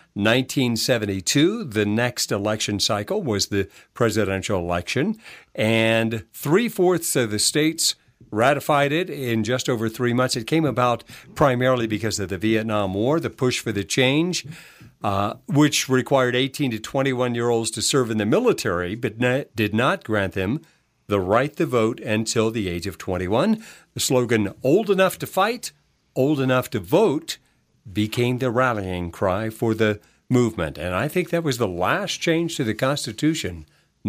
1972. The next election cycle was the presidential election, and 3/4 of the states ratified it in just over 3 months. It came about primarily because of the Vietnam War, the push for the change, which required 18 to 21-year-olds to serve in the military, but did not grant them the right to vote until the age of 21. The slogan, "Old enough to fight, old enough to vote," became the rallying cry for the movement. And I think that was the last change to the Constitution,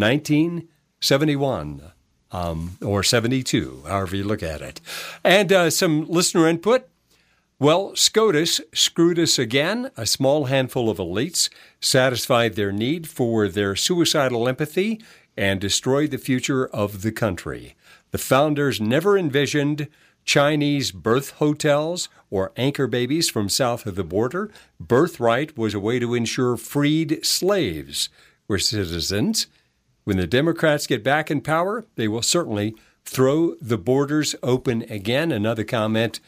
1971. Or 72, however you look at it. And some listener input. Well, SCOTUS screwed us again. A small handful of elites satisfied their need for their suicidal empathy and destroyed the future of the country. The founders never envisioned Chinese birth hotels or anchor babies from south of the border. Birthright was a way to ensure freed slaves were citizens. When the Democrats get back in power, they will certainly throw the borders open again. Another comment,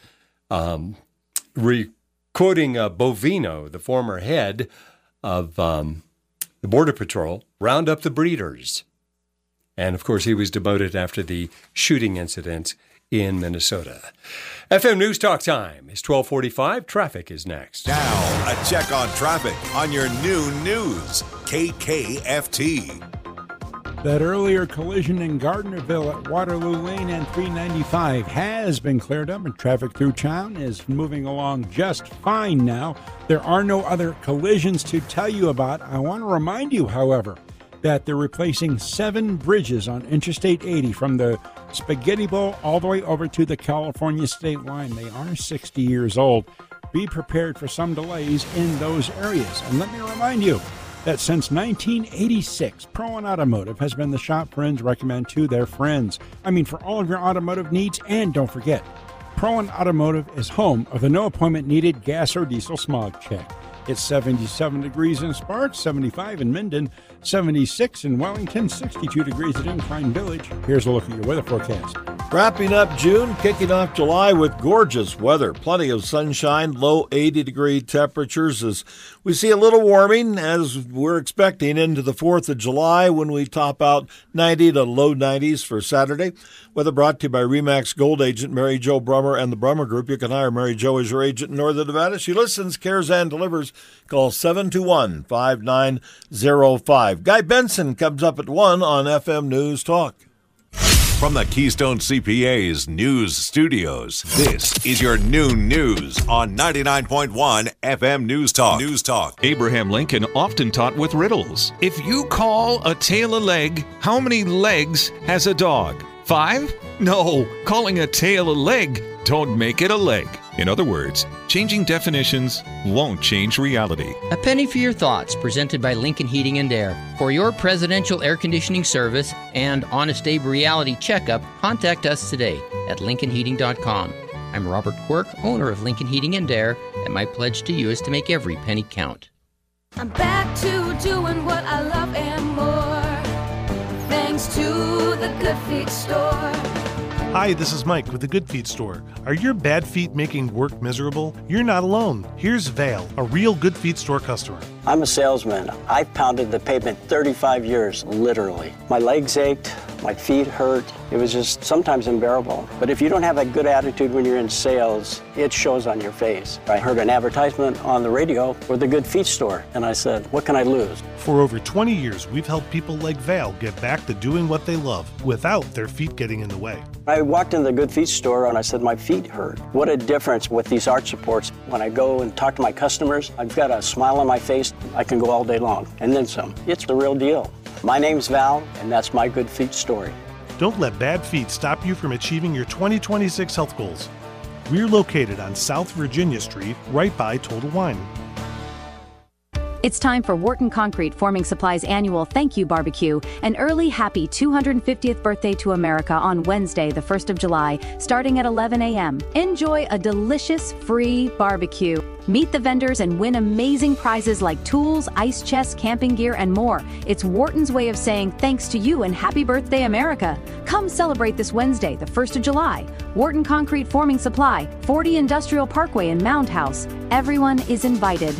quoting Bovino, the former head of the Border Patrol, round up the breeders. And, of course, he was demoted after the shooting incident in Minnesota. FM News Talk time is 12:45. Traffic is next. Now, a check on traffic on your new news, KKFT. That earlier collision in Gardnerville at Waterloo Lane and 395 has been cleared up, and traffic through town is moving along just fine now. There are no other collisions to tell you about. I want to remind you, however, that they're replacing 7 bridges on Interstate 80 from the Spaghetti Bowl all the way over to the California state line. They are 60 years old. Be prepared for some delays in those areas. And let me remind you that since 1986, Pro-One Automotive has been the shop friends recommend to their friends. I mean, for all of your automotive needs. And don't forget, Pro-One Automotive is home of the no appointment needed gas or diesel smog check. It's 77 degrees in Sparks, 75 in Minden, 76 in Wellington, 62 degrees at Incline Village. Here's a look at your weather forecast. Wrapping up June, kicking off July with gorgeous weather. Plenty of sunshine, low 80-degree temperatures as we see a little warming as we're expecting into the 4th of July when we top out 90 to low 90s for Saturday. Weather brought to you by RE/MAX Gold agent Mary Jo Brummer and the Brummer Group. You can hire Mary Jo as your agent in Northern Nevada. She listens, cares, and delivers. Call 721-5905. Guy Benson comes up at 1 on FM News Talk. From the Keystone CPA's news studios, this is your noon news on 99.1 FM News Talk. News Talk. Abraham Lincoln often taught with riddles. If you call a tail a leg, how many legs has a dog? 5? No, calling a tail a leg don't make it a leg. In other words, changing definitions won't change reality. A penny for your thoughts, presented by Lincoln Heating and Air. For your presidential air conditioning service and Honest Abe reality checkup, contact us today at lincolnheating.com. I'm Robert Quirk, owner of Lincoln Heating and Air, and my pledge to you is to make every penny count. I'm back to doing what I love and more, thanks to the Good Feet Store. Hi, this is Mike with the Good Feet Store. Are your bad feet making work miserable? You're not alone. Here's Vale, a real Good Feet Store customer. I'm a salesman. I've pounded the pavement 35 years, literally. My legs ached, my feet hurt. It was just sometimes unbearable. But if you don't have a good attitude when you're in sales, it shows on your face. I heard an advertisement on the radio for the Good Feet Store, and I said, what can I lose? For over 20 years, we've helped people like Vale get back to doing what they love without their feet getting in the way. I walked in the Good Feet Store and I said, my feet hurt. What a difference with these arch supports. When I go and talk to my customers, I've got a smile on my face. I can go all day long, and then some. It's the real deal. My name's Val, and that's my Good Feet story. Don't let bad feet stop you from achieving your 2026 health goals. We're located on South Virginia Street, right by Total Wine. It's time for Wharton Concrete Forming Supply's annual Thank You Barbecue, an early happy 250th birthday to America on Wednesday, the 1st of July, starting at 11 a.m. Enjoy a delicious free barbecue. Meet the vendors and win amazing prizes like tools, ice chests, camping gear, and more. It's Wharton's way of saying thanks to you and happy birthday, America. Come celebrate this Wednesday, the 1st of July. Wharton Concrete Forming Supply, 40 Industrial Parkway in Mound House. Everyone is invited.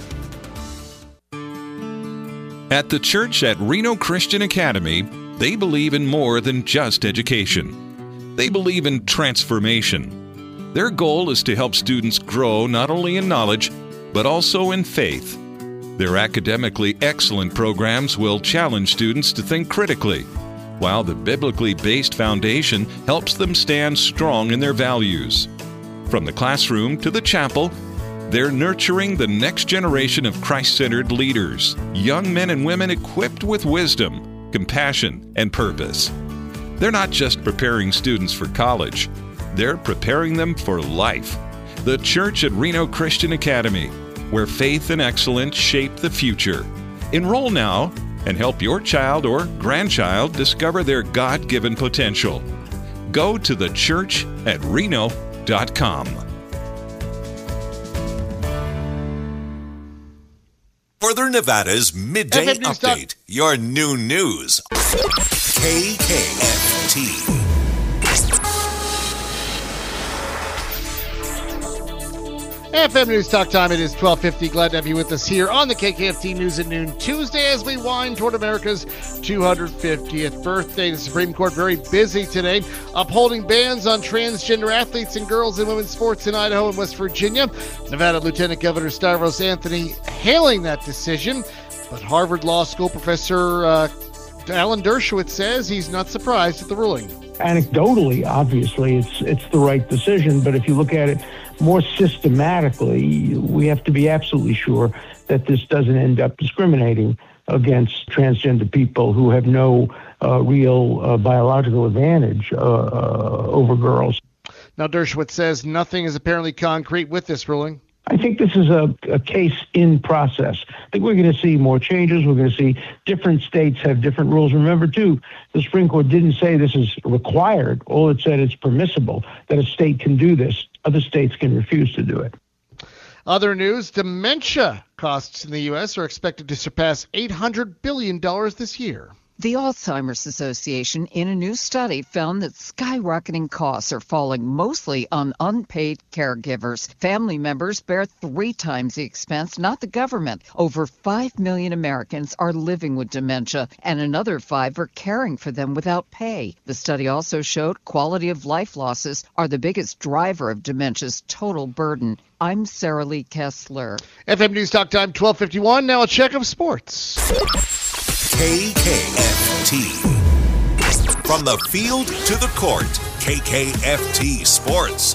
At the church at Reno Christian Academy, they believe in more than just education. They believe in transformation. Their goal is to help students grow not only in knowledge, but also in faith. Their academically excellent programs will challenge students to think critically, while the biblically based foundation helps them stand strong in their values. From the classroom to the chapel, they're nurturing the next generation of Christ-centered leaders, young men and women equipped with wisdom, compassion, and purpose. They're not just preparing students for college, they're preparing them for life. The Church at Reno Christian Academy, where faith and excellence shape the future. Enroll now and help your child or grandchild discover their God-given potential. Go to thechurchatreno.com. Northern Nevada's midday update. Your new news. KKFT. FM News Talk Time. It is 12:50. Glad to have you with us here on the KKFT News at Noon Tuesday as we wind toward America's 250th birthday. The Supreme Court very busy today, upholding bans on transgender athletes and girls in women's sports in Idaho and West Virginia. Nevada Lieutenant Governor Stavros Anthony hailing that decision, but Harvard Law School professor Alan Dershowitz says he's not surprised at the ruling. Anecdotally, obviously, it's the right decision, but if you look at it more systematically, we have to be absolutely sure that this doesn't end up discriminating against transgender people who have no real biological advantage over girls. Now, Dershowitz says nothing is apparently concrete with this ruling. I think this is a case in process. I think we're going to see more changes. We're going to see different states have different rules. Remember, too, the Supreme Court didn't say this is required. All it said it's permissible, that a state can do this. Other states can refuse to do it. Other news, dementia costs in the U.S. are expected to surpass $800 billion this year. The Alzheimer's Association, in a new study, found that skyrocketing costs are falling mostly on unpaid caregivers. Family members bear 3 times the expense, not the government. Over 5 million Americans are living with dementia, and another 5 are caring for them without pay. The study also showed quality of life losses are the biggest driver of dementia's total burden. I'm Sarah Lee Kessler. FM News Talk Time, 12:51. Now a check of sports. KKFT. From the field to the court, KKFT Sports.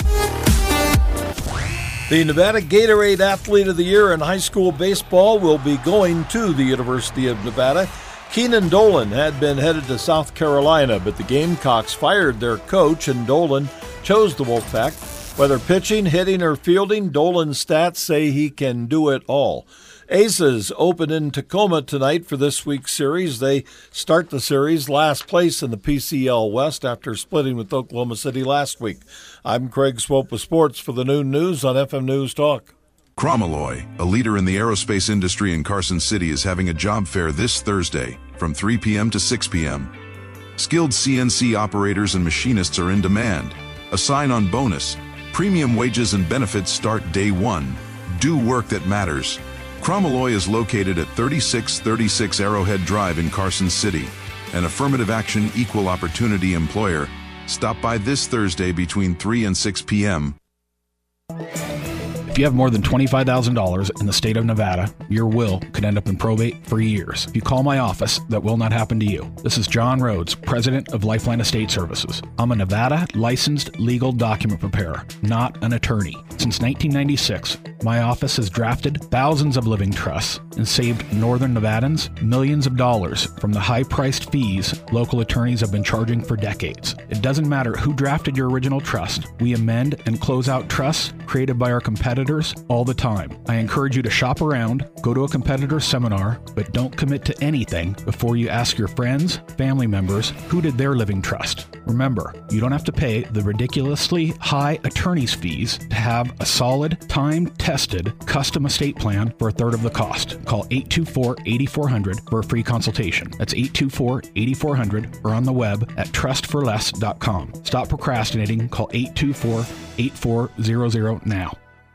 The Nevada Gatorade Athlete of the Year in high school baseball will be going to the University of Nevada. Keenan Dolan had been headed to South Carolina, but the Gamecocks fired their coach, and Dolan chose the Wolfpack. Whether pitching, hitting, or fielding, Dolan's stats say he can do it all. Aces open in Tacoma tonight for this week's series. They start the series last place in the PCL West after splitting with Oklahoma City last week. I'm Craig Swope with sports for the Noon News on FM News Talk. Chromalloy, a leader in the aerospace industry in Carson City, is having a job fair this Thursday from 3 p.m. to 6 p.m. Skilled CNC operators and machinists are in demand. A sign-on bonus. Premium wages and benefits start day 1. Do work that matters. Chromalloy is located at 3636 Arrowhead Drive in Carson City, an affirmative action equal opportunity employer. Stop by this Thursday between 3 and 6 p.m. If you have more than $25,000 in the state of Nevada, your will could end up in probate for years. If you call my office, that will not happen to you. This is John Rhodes, president of Lifeline Estate Services. I'm a Nevada licensed legal document preparer, not an attorney. Since 1996, my office has drafted thousands of living trusts and saved Northern Nevadans millions of dollars from the high-priced fees local attorneys have been charging for decades. It doesn't matter who drafted your original trust. We amend and close out trusts created by our competitors all the time. I encourage you to shop around, go to a competitor seminar, but don't commit to anything before you ask your friends, family members, who did their living trust. Remember, you don't have to pay the ridiculously high attorney's fees to have a solid, time-tested, custom estate plan for a third of the cost. Call 824-8400 for a free consultation. That's 824-8400 or on the web at trustforless.com. Stop procrastinating. Call 824-8400 now.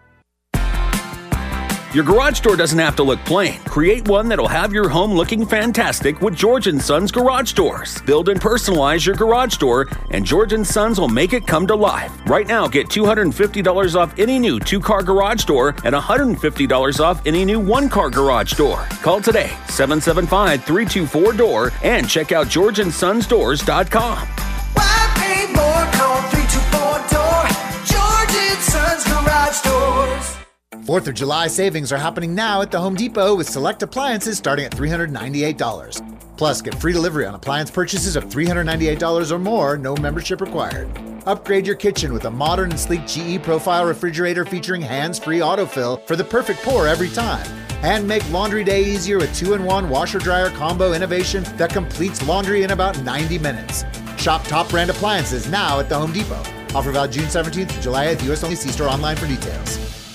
Your garage door doesn't have to look plain. Create one that'll have your home looking fantastic with George & Sons Garage Doors. Build and personalize your garage door, and George & Sons will make it come to life. Right now, get $250 off any new 2-car garage door and $150 off any new 1-car garage door. Call today, 775-324-DOOR, and check out GeorgeandSonsDoors.com. Why pay more? Call 324-DOOR. George & Sons Garage Doors. 4th of July savings are happening now at the Home Depot with select appliances starting at $398. Plus, get free delivery on appliance purchases of $398 or more, no membership required. Upgrade your kitchen with a modern and sleek GE Profile refrigerator featuring hands-free autofill for the perfect pour every time. And make laundry day easier with 2-in-1 washer-dryer combo innovation that completes laundry in about 90 minutes. Shop top brand appliances now at the Home Depot. Offer valid June 17th to July 8th. U.S. only. See store online for details.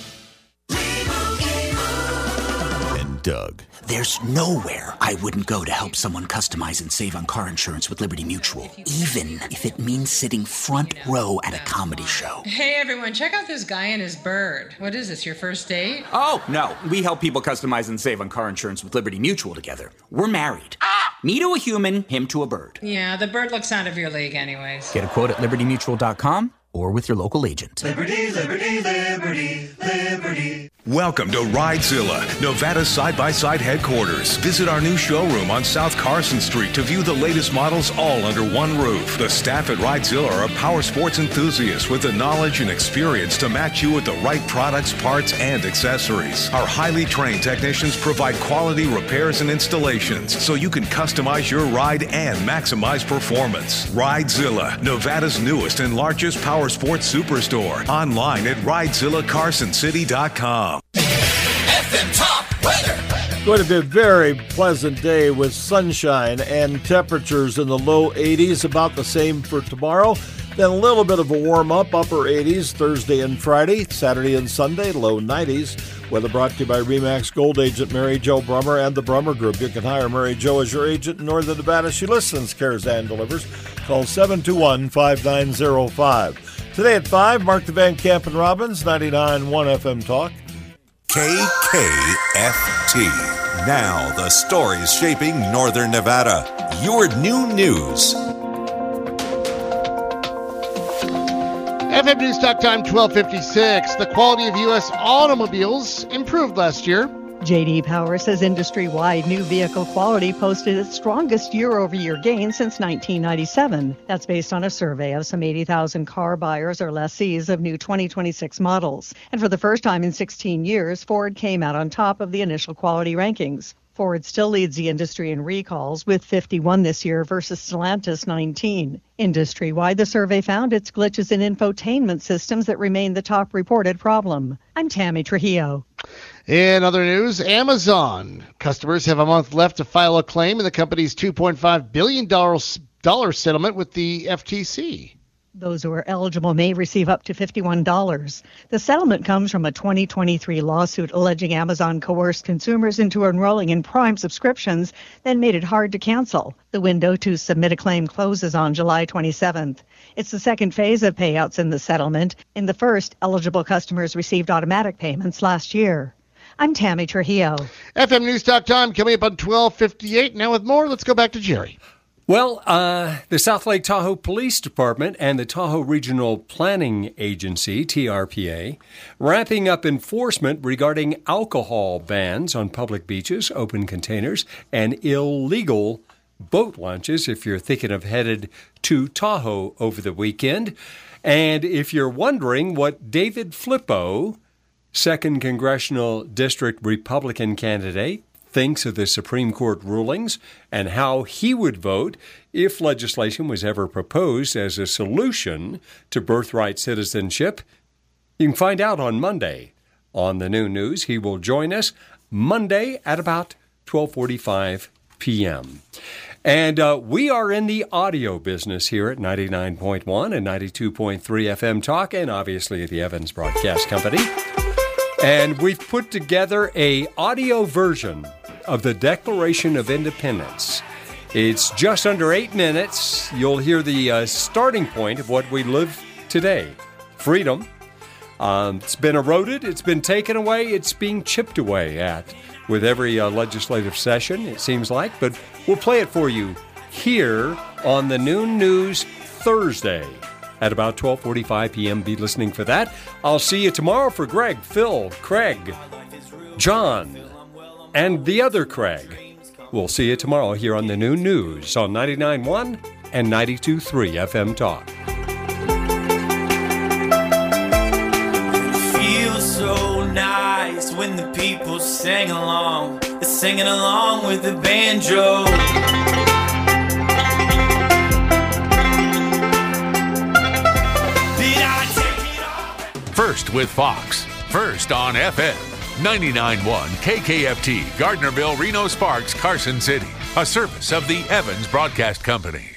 And Doug. There's nowhere I wouldn't go to help someone customize and save on car insurance with Liberty Mutual, even if it means sitting front row at a comedy show. Hey everyone, check out this guy and his bird. What is this, your first date? Oh, no. We help people customize and save on car insurance with Liberty Mutual together. We're married. Me to a human, him to a bird. Yeah, the bird looks out of your league anyways. Get a quote at libertymutual.com or with your local agent. Liberty, liberty, liberty, liberty. Welcome to Ridezilla, Nevada's side-by-side headquarters. Visit our new showroom on South Carson Street to view the latest models all under one roof. The staff at Ridezilla are power sports enthusiasts with the knowledge and experience to match you with the right products, parts, and accessories. Our highly trained technicians provide quality repairs and installations so you can customize your ride and maximize performance. Ridezilla, Nevada's newest and largest power sports superstore. Online at RidezillaCarsonCity.com. FM Top Weather. Going to be a very pleasant day with sunshine and temperatures in the low 80s, about the same for tomorrow. Then a little bit of a warm up, upper 80s Thursday and Friday, Saturday and Sunday, low 90s. Weather brought to you by RE/MAX Gold agent Mary Jo Brummer and the Brummer Group. You can hire Mary Jo as your agent in Northern Nevada. She listens, cares, and delivers. Call 721-5905. Today at 5, Mark the Van Camp and Robbins, 99.1 FM Talk. KKFT. Now the stories shaping Northern Nevada. Your new news. FM News Talk Time 1256. The quality of U.S. automobiles improved last year. J.D. Power says industry-wide new vehicle quality posted its strongest year-over-year gain since 1997. That's based on a survey of some 80,000 car buyers or lessees of new 2026 models. And for the first time in 16 years, Ford came out on top of the initial quality rankings. Ford still leads the industry in recalls with 51 this year versus Stellantis 19. Industry-wide, the survey found it's glitches in infotainment systems that remain the top reported problem. I'm Tammy Trujillo. In other news, Amazon. Customers have a month left to file a claim in the company's $2.5 billion settlement with the FTC. Those who are eligible may receive up to $51. The settlement comes from a 2023 lawsuit alleging Amazon coerced consumers into enrolling in Prime subscriptions, then made it hard to cancel. The window to submit a claim closes on July 27th. It's the second phase of payouts in the settlement. In the first, eligible customers received automatic payments last year. I'm Tammy Trujillo. FM News Talk Time coming up on 1258. Now with more, let's go back to Jerry. Well, the South Lake Tahoe Police Department and the Tahoe Regional Planning Agency, TRPA, ramping up enforcement regarding alcohol bans on public beaches, open containers, and illegal boat launches if you're thinking of headed to Tahoe over the weekend. And if you're wondering what David Flippo, 2nd Congressional District Republican candidate, thinks of the Supreme Court rulings and how he would vote if legislation was ever proposed as a solution to birthright citizenship. You can find out on Monday on the New News. He will join us Monday at about 12:45 p.m. And we are in the audio business here at 99.1 and 92.3 FM Talk, and obviously at the Evans Broadcast Company. And we've put together a audio version of the Declaration of Independence. It's just under 8 minutes. You'll hear the starting point of what we live today. Freedom. It's been eroded. It's been taken away. It's being chipped away at with every legislative session, it seems like. But we'll play it for you here on the Noon News Thursday at about 12:45 p.m. Be listening for that. I'll see you tomorrow for Greg, Phil, Craig, John, and the other Craig. We'll see you tomorrow here on the Noon News on 99.1 and 92.3 FM Talk. It feels so nice when the people sing along. They're singing along with the banjo. with Fox. First on FM. 99.1 KKFT, Gardnerville, Reno Sparks, Carson City. A service of the Evans Broadcast Company.